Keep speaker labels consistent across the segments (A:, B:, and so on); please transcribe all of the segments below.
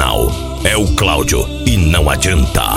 A: Nacional. É o Cláudio e não adianta.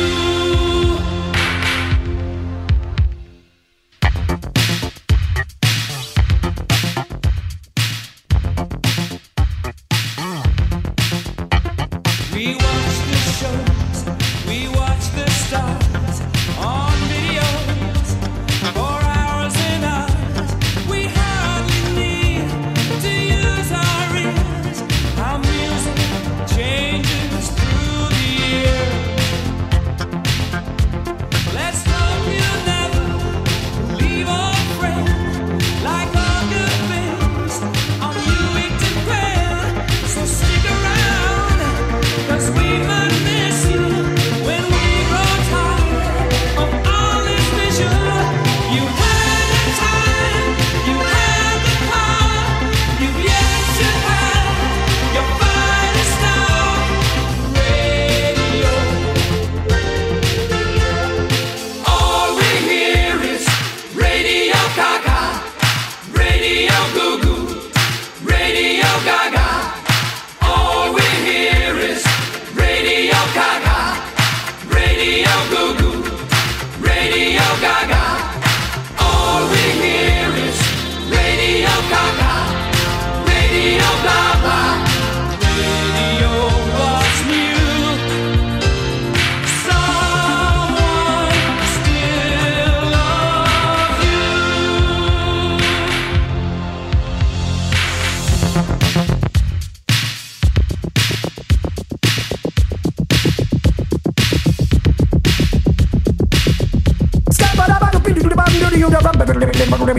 B: We watch the shows, we watch the stars on videos for hours and hours. We hardly need to use our ears. Our music changes through the year. Let's hope you never leave a friend. Like all good things, on you it depends. So stick around, 'cause we might miss you when we grow tired of all this vision. You had the time, you had the power, you've yet to have your finest hour. Radio. All we hear is Radio Gaga, Radio Goo Goo, Radio Gaga. All we hear is Radio Gaga, Radio Goo Goo, Radio Gaga. All we hear is Radio Gaga, Radio Gaga. Radio was new. Someone still loves you.